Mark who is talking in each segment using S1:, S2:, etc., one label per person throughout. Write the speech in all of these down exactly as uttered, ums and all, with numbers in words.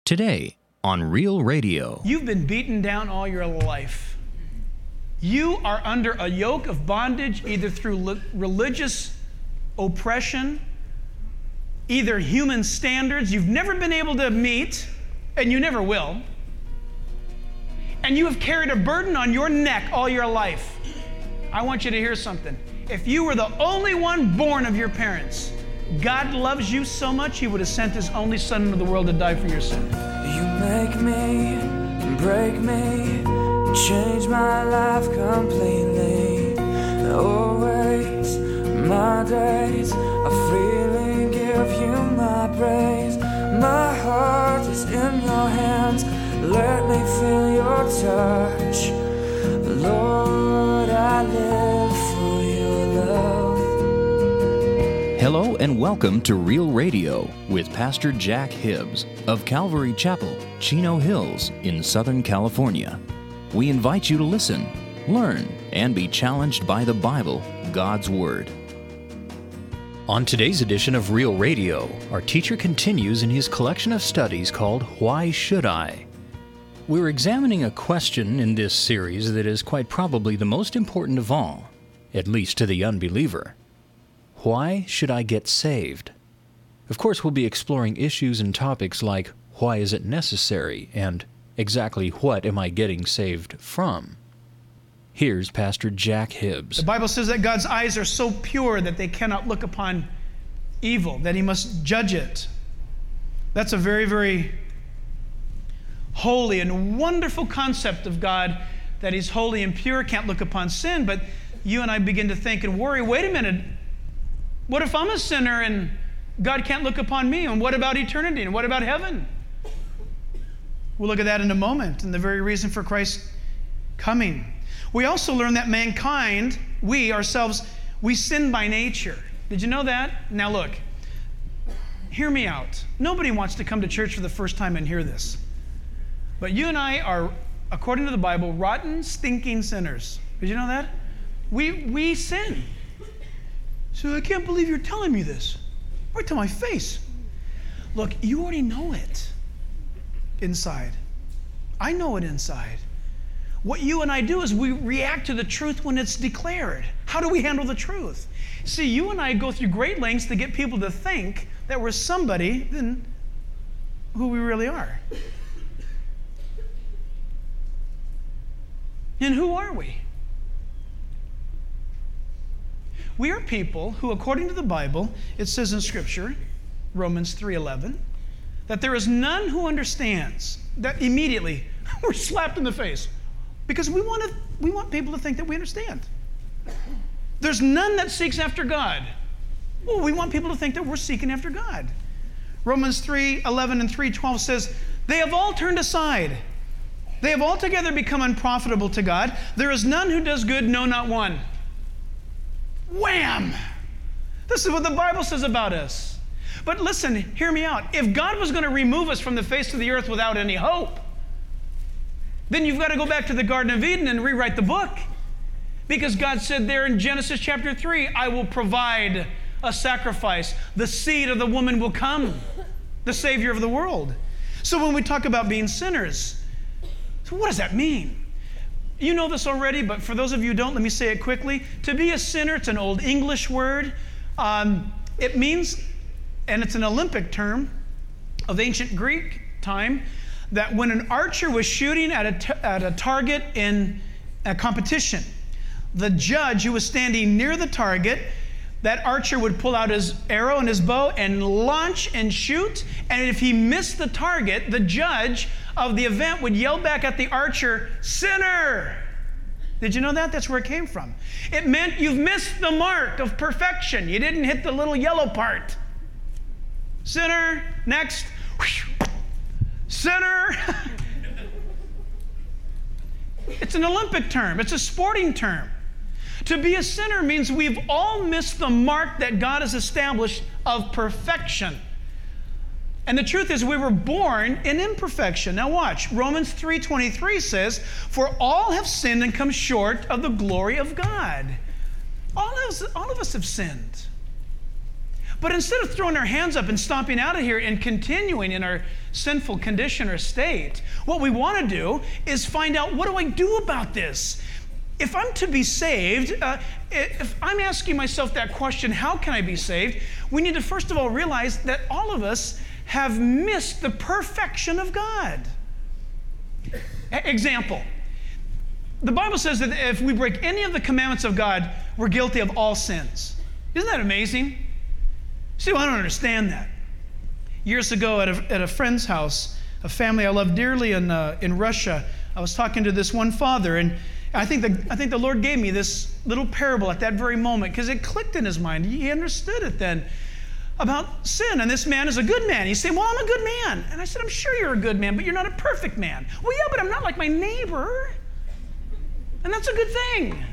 S1: Today on Real Radio.
S2: You've been beaten down all your life. You are under a yoke of bondage, either through li- religious oppression, either human standards you've never been able to meet, and you never will. And you have carried a burden on your neck all your life. I want you to hear something. If you were the only one born of your parents, God loves you so much, He would have sent His only Son into the world to die for your sin.
S3: You make me, break me, change my life completely. Always, my days, I freely give you my praise. My heart is in your hands, let me feel your touch. Lord, I live for your love.
S1: Hello and welcome to Real Radio with Pastor Jack Hibbs of Calvary Chapel, Chino Hills in Southern California. We invite you to listen, learn, and be challenged by the Bible, God's Word. On today's edition of Real Radio, our teacher continues in his collection of studies called Why Should I? We're examining a question in this series that is quite probably the most important of all, at least to the unbeliever. Why should I get saved? Of course, we'll be exploring issues and topics like why is it necessary and exactly what am I getting saved from? Here's Pastor Jack Hibbs.
S2: The Bible says that God's eyes are so pure that they cannot look upon evil, that He must judge it. That's a very, very holy and wonderful concept of God, that He's holy and pure, can't look upon sin. But you and I begin to think and worry, wait a minute, what if I'm a sinner and God can't look upon me? And what about eternity? And what about heaven? We'll look at that in a moment, and the very reason for Christ's coming. We also learn that mankind, we ourselves, we sin by nature. Did you know that? Now look, hear me out. Nobody wants to come to church for the first time and hear this. But you and I are, according to the Bible, rotten, stinking sinners. Did you know that? We we sin. So I can't believe you're telling me this. Right to my face. Look, you already know it inside. I know it inside. What you and I do is we react to the truth when it's declared. How do we handle the truth? See, you and I go through great lengths to get people to think that we're somebody than who we really are. And who are we? We are people who, according to the Bible, it says in Scripture, Romans three eleven, that there is none who understands. That immediately we're slapped in the face because we want to, we want people to think that we understand. There's none that seeks after God. Well, we want people to think that we're seeking after God. Romans three eleven and three twelve says, they have all turned aside. They have altogether become unprofitable to God. There is none who does good, no, not one. Wham! This is what the Bible says about us. But listen, hear me out. If God was going to remove us from the face of the earth without any hope, then you've got to go back to the Garden of Eden and rewrite the book. Because God said there in Genesis chapter three, I will provide a sacrifice. The seed of the woman will come, the Savior of the world. So when we talk about being sinners, so what does that mean? You know this already, but for those of you who don't, let me say it quickly. To be a sinner, it's an old English word. Um, it means, and it's an Olympic term of ancient Greek time, that when an archer was shooting at a, t- at a target in a competition, the judge who was standing near the target, that archer would pull out his arrow and his bow and launch and shoot. And if he missed the target, the judge of the event would yell back at the archer, sinner! Did you know that? That's where it came from. It meant you've missed the mark of perfection. You didn't hit the little yellow part. Sinner, next. Sinner! It's an Olympic term. It's a sporting term. To be a sinner means we've all missed the mark that God has established of perfection. And the truth is we were born in imperfection. Now watch, Romans three twenty-three says, for all have sinned and come short of the glory of God. All of us, all of us have sinned. But instead of throwing our hands up and stomping out of here and continuing in our sinful condition or state, what we want to do is find out, what do I do about this? If I'm to be saved, uh, if I'm asking myself that question, how can I be saved? We need to first of all realize that all of us have missed the perfection of God. Example. The Bible says that if we break any of the commandments of God, we're guilty of all sins. Isn't that amazing? See, well, I don't understand that. Years ago at a, at a friend's house, a family I love dearly in, uh, in Russia, I was talking to this one father, and I think, the, I think the Lord gave me this little parable at that very moment because it clicked in his mind. He understood it then about sin. And this man is a good man. He's saying, well, I'm a good man. And I said, I'm sure you're a good man, but you're not a perfect man. Well, yeah, but I'm not like my neighbor. And that's a good thing.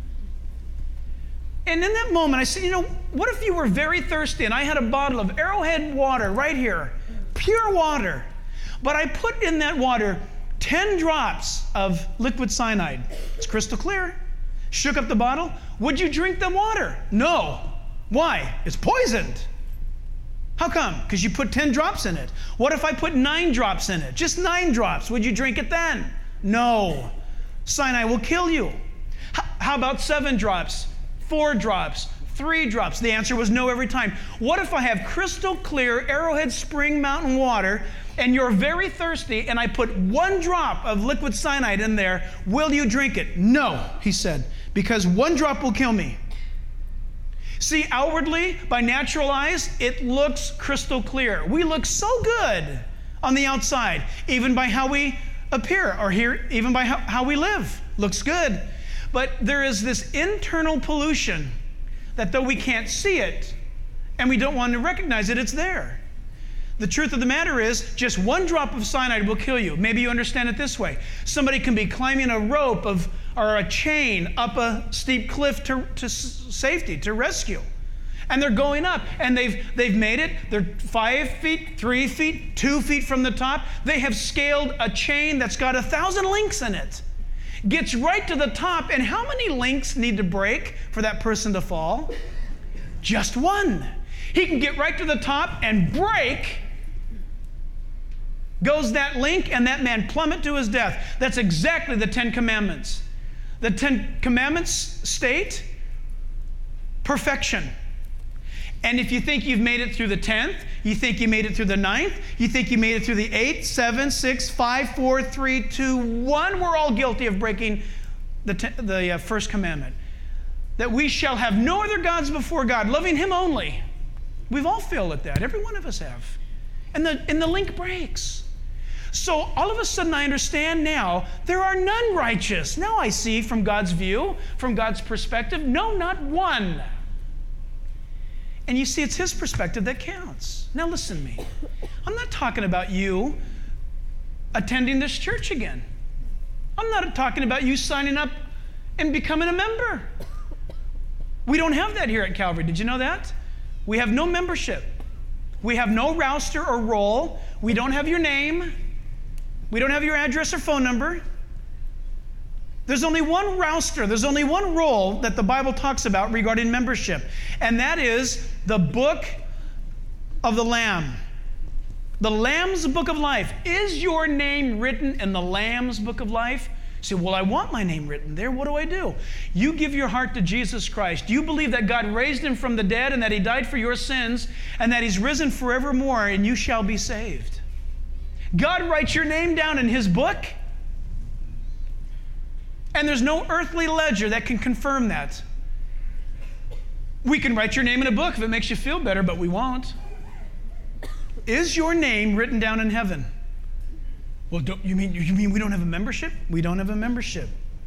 S2: And in that moment, I said, you know, what if you were very thirsty and I had a bottle of Arrowhead water right here, pure water, but I put in that water ten drops of liquid cyanide. It's crystal clear. Shook up the bottle. Would you drink the water? No. Why? It's poisoned. How come? Because you put ten drops in it. What if I put nine drops in it? Just nine drops. Would you drink it then? No. Cyanide will kill you. H- how about seven drops? Four drops? Three drops? The answer was no every time. What if I have crystal clear Arrowhead Spring Mountain water and you're very thirsty and I put one drop of liquid cyanide in there? Will you drink it? No, he said, because one drop will kill me. See, outwardly, by natural eyes, it looks crystal clear. We look so good on the outside, even by how we appear, or here, even by how, how we live. Looks good. But there is this internal pollution that though we can't see it, and we don't want to recognize it, it's there. The truth of the matter is, just one drop of cyanide will kill you. Maybe you understand it this way. Somebody can be climbing a rope of, or a chain up a steep cliff to, to safety, to rescue. And they're going up, and they've, they've made it. They're five feet, three feet, two feet from the top. They have scaled a chain that's got a thousand links in it. Gets right to the top, and how many links need to break for that person to fall? Just one. He can get right to the top and break. Goes that link, and that man plummet to his death. That's exactly the Ten Commandments. The Ten Commandments state perfection. And if you think you've made it through the tenth, you think you made it through the ninth, you think you made it through the eighth, seven, six, five, four, three, two, one, we're all guilty of breaking the, ten, the uh, first commandment. That we shall have no other gods before God, loving Him only. We've all failed at that. Every one of us have. And the, and the link breaks. So all of a sudden I understand now there are none righteous. Now I see from God's view, from God's perspective, no, not one. And you see, it's His perspective that counts. Now listen to me. I'm not talking about you attending this church again. I'm not talking about you signing up and becoming a member. We don't have that here at Calvary. Did you know that? We have no membership. We have no roster or roll. We don't have your name. We don't have your address or phone number. There's only one roster, there's only one role that the Bible talks about regarding membership, and that is the book of the Lamb. The Lamb's book of life. Is your name written in the Lamb's book of life? You say, well, I want my name written there. What do I do? You give your heart to Jesus Christ. You believe that God raised Him from the dead and that He died for your sins and that He's risen forevermore, and you shall be saved. God writes your name down in His book, and there's no earthly ledger that can confirm that. We can write your name in a book if it makes you feel better, but we won't. Is your name written down in heaven? Well, don't, you mean you mean we don't have a membership? We don't have a membership.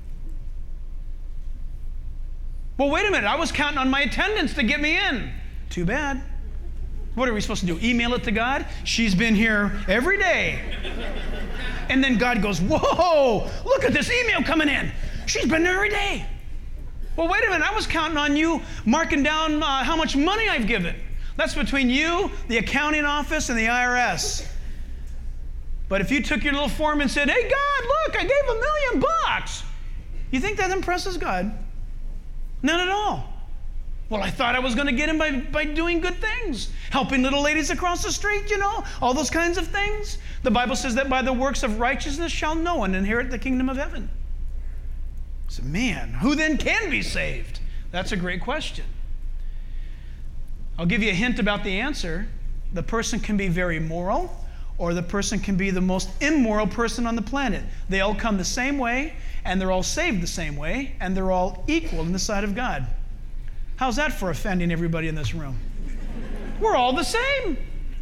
S2: Well, wait a minute. I was counting on my attendance to get me in. Too bad. What are we supposed to do? Email it to God? She's been here every day. And then God goes, whoa, look at this email coming in. She's been there every day. Well, wait a minute. I was counting on you marking down uh, how much money I've given. That's between you, the accounting office, and the I R S. But if you took your little form and said, hey, God, look, I gave a million bucks. You think that impresses God? Not at all. Well, I thought I was going to get him by, by doing good things, helping little ladies across the street, you know, all those kinds of things. The Bible says that by the works of righteousness shall no one inherit the kingdom of heaven. So, man, who then can be saved? That's a great question. I'll give you a hint about the answer. The person can be very moral, or the person can be the most immoral person on the planet. They all come the same way, and they're all saved the same way, and they're all equal in the sight of God. How's that for offending everybody in this room? We're all the same.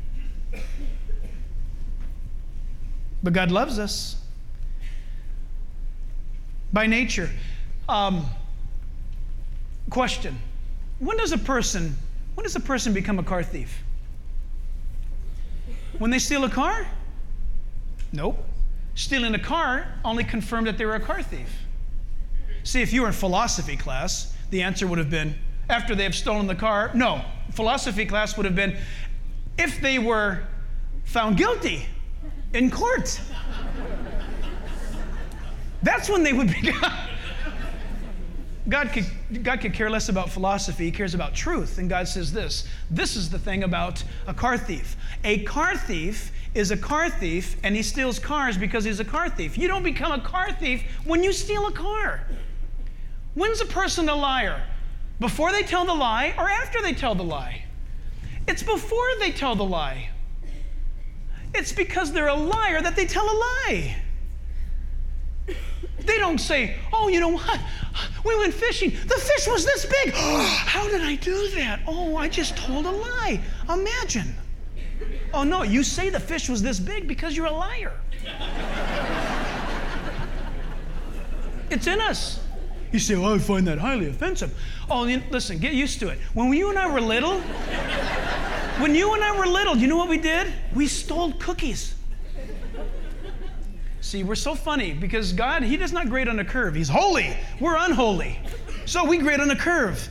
S2: But God loves us by nature. Um, question. When does a person, when does a person become a car thief? When they steal a car? Nope. Stealing a car only confirmed that they were a car thief. See, if you were in philosophy class, the answer would have been, after they have stolen the car, no. Philosophy class would have been, if they were found guilty in court. That's when they would be. God could, God could care less about philosophy. He cares about truth. And God says this. This is the thing about a car thief. A car thief is a car thief, and he steals cars because he's a car thief. You don't become a car thief when you steal a car. When's a person a liar? Before they tell the lie or after they tell the lie? It's before they tell the lie. It's because they're a liar that they tell a lie. They don't say, oh, you know what? We went fishing. The fish was this big. How did I do that? Oh, I just told a lie. Imagine. Oh, no, you say the fish was this big because you're a liar. It's in us. You say, well, I find that highly offensive. Oh, listen, get used to it. When you and I were little, when you and I were little, you know what we did? We stole cookies. See, we're so funny because God, He does not grade on a curve. He's holy. We're unholy. So we grade on a curve.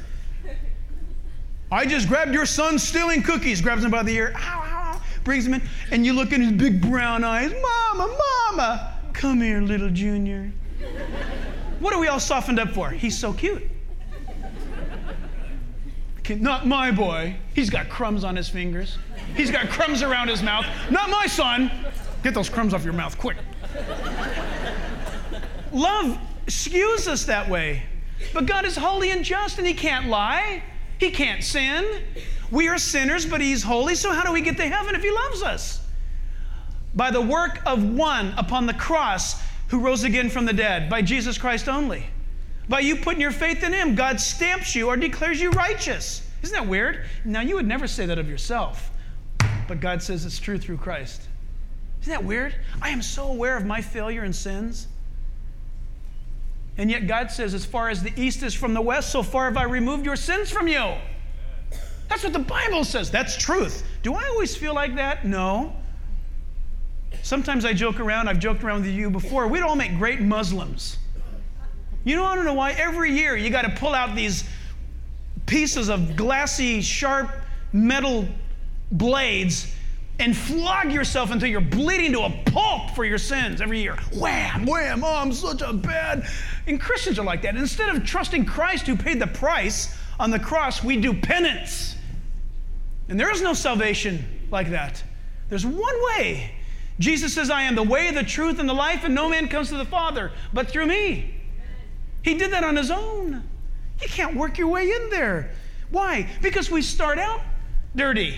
S2: I just grabbed your son stealing cookies, grabs him by the ear, ow, ow, ow, brings him in, and you look in his big brown eyes, Mama, Mama, come here, little Junior. What are we all softened up for? He's so cute. Not my boy. He's got crumbs on his fingers. He's got crumbs around his mouth. Not my son. Get those crumbs off your mouth, quick. Love skews us that way. But God is holy and just, and He can't lie. He can't sin. We are sinners, but He's holy, so how do we get to heaven if He loves us? By the work of one upon the cross who rose again from the dead, by Jesus Christ only. By you putting your faith in Him, God stamps you or declares you righteous. Isn't that weird? Now, you would never say that of yourself, but God says it's true through Christ. Isn't that weird? I am so aware of my failure and sins. And yet God says, as far as the east is from the west, so far have I removed your sins from you. That's what the Bible says. That's truth. Do I always feel like that? No. Sometimes I joke around. I've joked around with you before. We'd all make great Muslims. You know, I don't know why. Every year you got to pull out these pieces of glassy, sharp metal blades and flog yourself until you're bleeding to a pulp for your sins every year. Wham, wham, oh, I'm such a bad... And Christians are like that. Instead of trusting Christ who paid the price on the cross, we do penance. And there is no salvation like that. There's one way. Jesus says, I am the way, the truth, and the life, and no man comes to the Father but through me. He did that on His own. You can't work your way in there. Why? Because we start out dirty.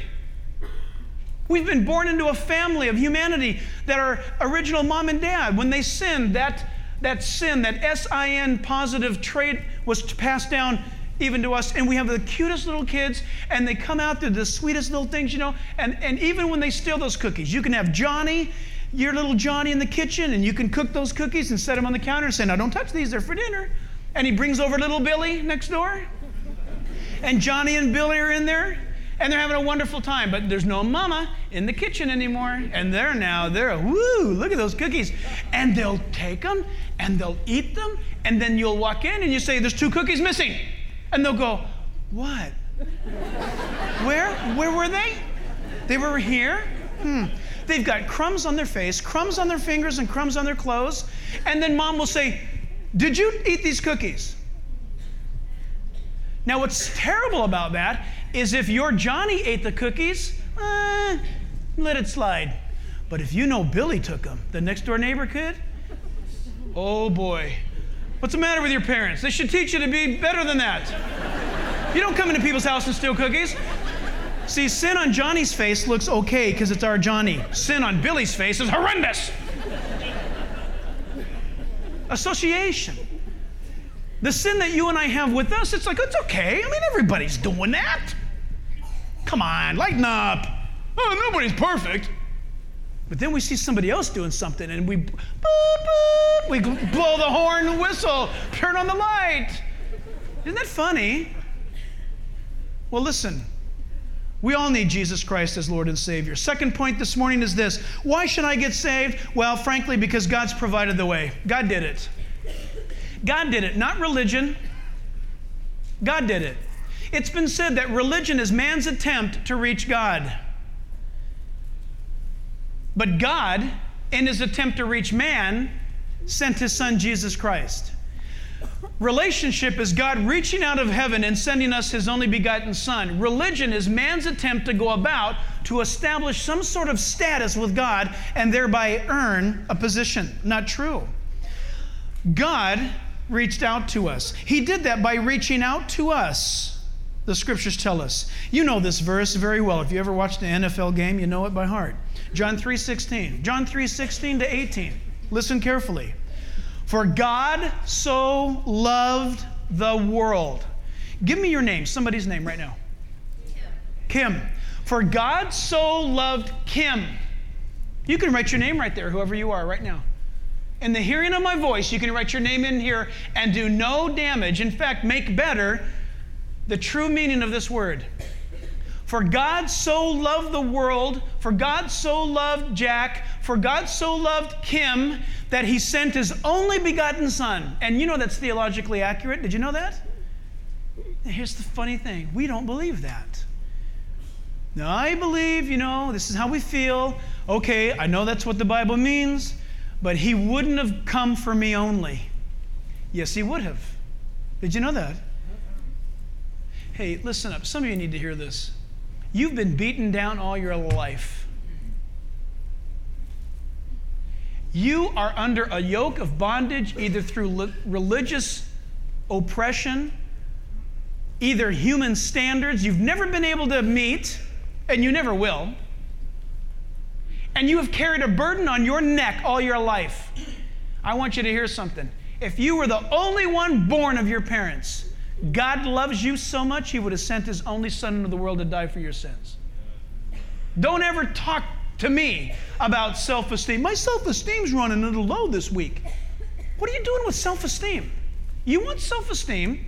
S2: We've been born into a family of humanity that our original mom and dad, when they sinned, that, that sin, that S I N positive trait was passed down even to us. And we have the cutest little kids, and they come out, they're the sweetest little things, you know. And, and even when they steal those cookies, you can have Johnny, your little Johnny in the kitchen, and you can cook those cookies and set them on the counter and say, now don't touch these, they're for dinner. And he brings over little Billy next door. And Johnny and Billy are in there. And they're having a wonderful time, but there's no mama in the kitchen anymore. And they're now, they're, woo, look at those cookies. And they'll take them, and they'll eat them, and then you'll walk in and you say, there's two cookies missing. And they'll go, what? Where? Where were they? They were here? Hmm. They've got crumbs on their face, crumbs on their fingers, and crumbs on their clothes. And then mom will say, did you eat these cookies? Now, what's terrible about that is if your Johnny ate the cookies, eh, let it slide. But if you know Billy took them, the next door neighbor kid, oh boy. What's the matter with your parents? They should teach you to be better than that. You don't come into people's house and steal cookies. See, sin on Johnny's face looks okay because it's our Johnny. Sin on Billy's face is horrendous. Association. The sin that you and I have with us, it's like, it's okay. I mean, everybody's doing that. Come on, lighten up. Oh, nobody's perfect. But then we see somebody else doing something, and we, boop, boop, we blow the horn and whistle, turn on the light. Isn't that funny? Well, listen. We all need Jesus Christ as Lord and Savior. Second point this morning is this. Why should I get saved? Well, frankly, because God's provided the way. God did it. God did it, not religion. God did it. It's been said that religion is man's attempt to reach God. But God, in his attempt to reach man, sent his son Jesus Christ. Relationship is God reaching out of heaven and sending us his only begotten son. Religion is man's attempt to go about to establish some sort of status with God and thereby earn a position. Not true. God reached out to us. He did that by reaching out to us. The scriptures tell us. You know this verse very well. If you ever watched an N F L game, you know it by heart. John three sixteen. John three sixteen to eighteen. Listen carefully. For God so loved the world. Give me your name, somebody's name right now. Kim. Kim. For God so loved Kim. You can write your name right there, whoever you are right now. In the hearing of my voice, you can write your name in here and do no damage. In fact, make better the true meaning of this word. For God so loved the world, for God so loved Jack, for God so loved Kim, that he sent his only begotten son. And you know that's theologically accurate. Did you know that? Here's the funny thing. We don't believe that. Now, I believe, you know, this is how we feel. Okay, I know that's what the Bible means, but he wouldn't have come for me only. Yes, he would have. Did you know that? Hey, listen up. Some of you need to hear this. You've been beaten down all your life. You are under a yoke of bondage either through li- religious oppression, either human standards you've never been able to meet, and you never will, and you have carried a burden on your neck all your life. I want you to hear something. If you were the only one born of your parents, God loves you so much, he would have sent his only son into the world to die for your sins. Don't ever talk to me about self-esteem. My self-esteem's running a little low this week. What are you doing with self-esteem? You want self-esteem?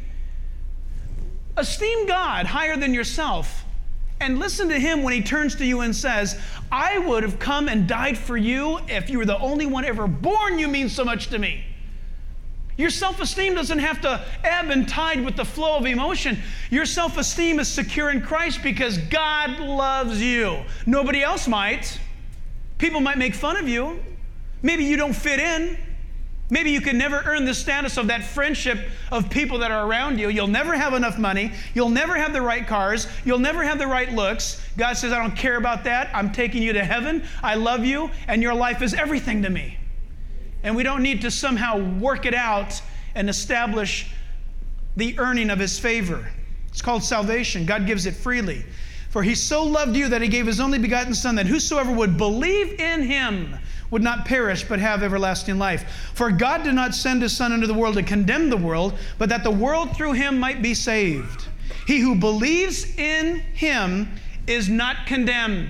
S2: Esteem God higher than yourself. And listen to him when he turns to you and says, I would have come and died for you if you were the only one ever born. You mean so much to me. Your self-esteem doesn't have to ebb and tide with the flow of emotion. Your self-esteem is secure in Christ because God loves you. Nobody else might. People might make fun of you. Maybe you don't fit in. Maybe you can never earn the status of that friendship of people that are around you. You'll never have enough money. You'll never have the right cars. You'll never have the right looks. God says, I don't care about that. I'm taking you to heaven. I love you, and your life is everything to me. And we don't need to somehow work it out and establish the earning of his favor. It's called salvation. God gives it freely. For he so loved you that he gave his only begotten son, that whosoever would believe in him would not perish but have everlasting life. For God did not send his son into the world to condemn the world, but that the world through him might be saved. He who believes in him is not condemned.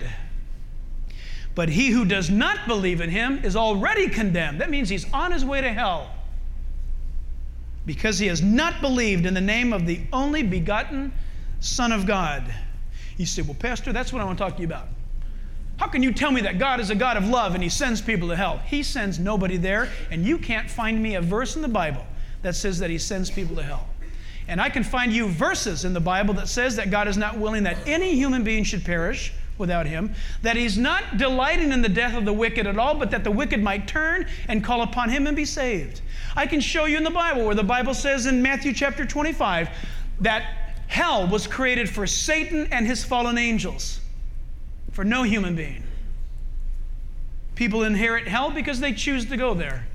S2: But he who does not believe in him is already condemned. That means he's on his way to hell, because he has not believed in the name of the only begotten Son of God. You say, well, Pastor, that's what I want to talk to you about. How can you tell me that God is a God of love and he sends people to hell? He sends nobody there, and you can't find me a verse in the Bible that says that he sends people to hell. And I can find you verses in the Bible that says that God is not willing that any human being should perish without him, that he's not delighting in the death of the wicked at all, but that the wicked might turn and call upon him and be saved. I can show you in the Bible where the Bible says in Matthew chapter twenty-five that Hell was created for Satan and his fallen angels, for no human being. People inherit hell because they choose to go there.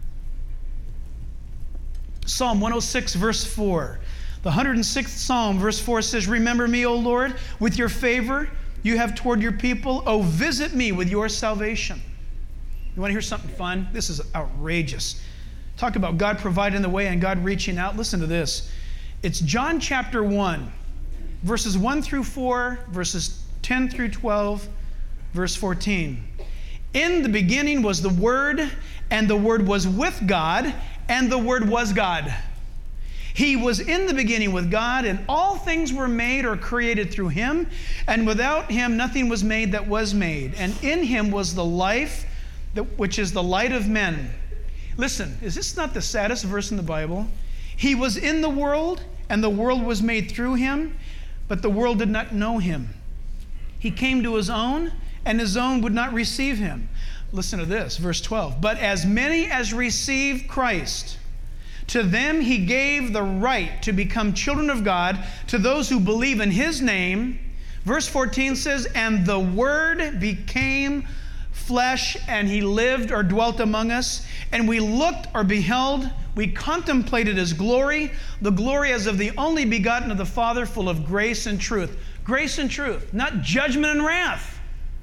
S2: Psalm one oh six, verse four. The one hundred sixth Psalm, verse four says, "Remember me, O Lord, with your favor you have toward your people. O visit me with your salvation." You want to hear something fun? This is outrageous. Talk about God providing the way and God reaching out. Listen to this. It's John chapter one, verses one through four, verses ten through twelve, verse fourteen. "In the beginning was the Word, and the Word was with God, and the Word was God. He was in the beginning with God, and all things were made or created through Him, and without Him nothing was made that was made. And in Him was the life, which is the light of men." Listen, is this not the saddest verse in the Bible? "He was in the world, and the world was made through Him, but the world did not know Him. He came to His own, and His own would not receive Him." Listen to this, verse twelve. "But as many as received Christ, to them He gave the right to become children of God, to those who believe in His name." Verse fourteen says, "And the Word became flesh, and He lived or dwelt among us, and we looked or beheld, we contemplated His glory, the glory as of the only begotten of the Father, full of grace and truth." Grace and truth, not judgment and wrath.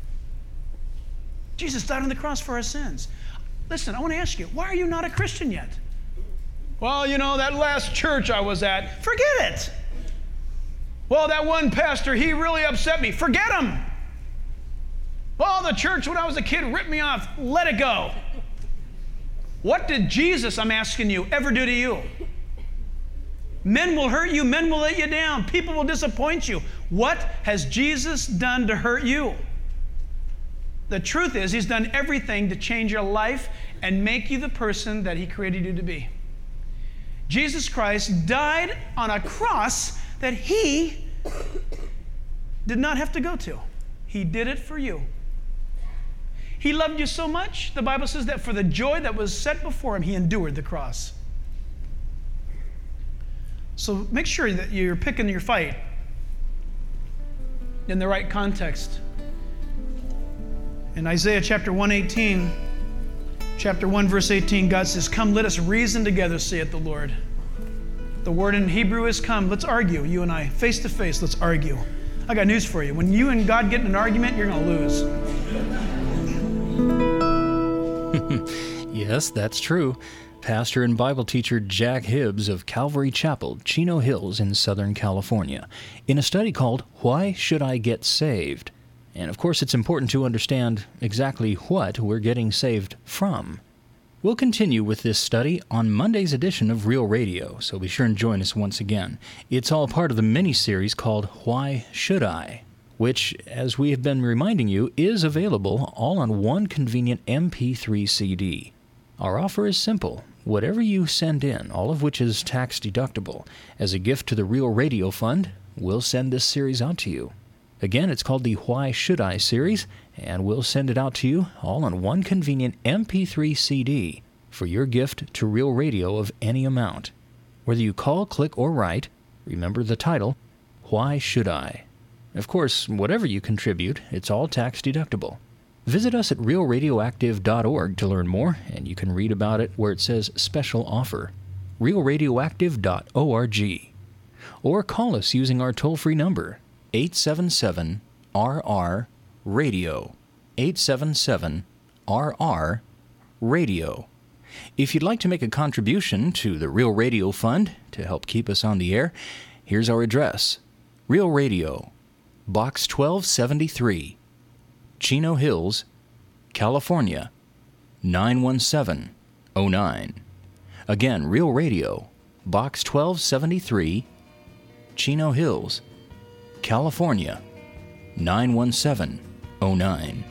S2: Jesus died on the cross for our sins. Listen, I want to ask you, why are you not a Christian yet? Well, you know, that last church I was at, forget it. Well, that one pastor, he really upset me. Forget him. Well, the church when I was a kid ripped me off. Let it go. What did Jesus, I'm asking you, ever do to you? Men will hurt you. Men will let you down. People will disappoint you. What has Jesus done to hurt you? The truth is, He's done everything to change your life and make you the person that He created you to be. Jesus Christ died on a cross that He did not have to go to. He did it for you. He loved you so much, the Bible says that for the joy that was set before Him, He endured the cross. So make sure that you're picking your fight in the right context. In Isaiah chapter one eighteen, chapter one verse eighteen, God says, "Come, let us reason together, saith the Lord." The word in Hebrew is come. Let's argue, you and I, face to face, let's argue. I got news for you. When you and God get in an argument, you're going to lose.
S1: Yes, that's true. Pastor and Bible teacher Jack Hibbs of Calvary Chapel, Chino Hills in Southern California, in a study called Why Should I Get Saved? And of course, it's important to understand exactly what we're getting saved from. We'll continue with this study on Monday's edition of Real Radio, so be sure and join us once again. It's all part of the mini-series called Why Should I?, which, as we have been reminding you, is available all on one convenient M P three C D. Our offer is simple. Whatever you send in, all of which is tax-deductible, as a gift to the Real Radio Fund, we'll send this series out to you. Again, it's called the Why Should I series, and we'll send it out to you all on one convenient M P three C D for your gift to Real Radio of any amount. Whether you call, click, or write, remember the title, Why Should I? Of course, whatever you contribute, it's all tax-deductible. Visit us at real radioactive dot org to learn more, and you can read about it where it says Special Offer, real radioactive dot org. Or call us using our toll-free number, eight seven seven R R radio, eight seven seven R R radio. If you'd like to make a contribution to the Real Radio Fund to help keep us on the air, here's our address. Real Radio, Box twelve seventy-three, Chino Hills, California, nine one seven oh nine. Again, Real Radio, Box twelve seventy-three, Chino Hills, California, nine one seven oh nine.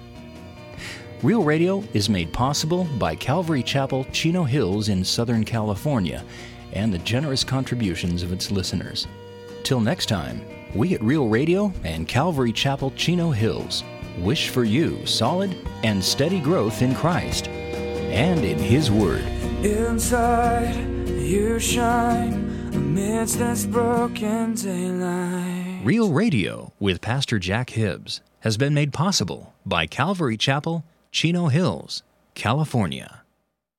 S1: Real Radio is made possible by Calvary Chapel, Chino Hills in Southern California, and the generous contributions of its listeners. Till next time, we at Real Radio and Calvary Chapel, Chino Hills wish for you solid and steady growth in Christ and in His Word.
S3: Inside you shine amidst this broken daylight.
S1: Real Radio with Pastor Jack Hibbs has been made possible by Calvary Chapel, Chino Hills, California.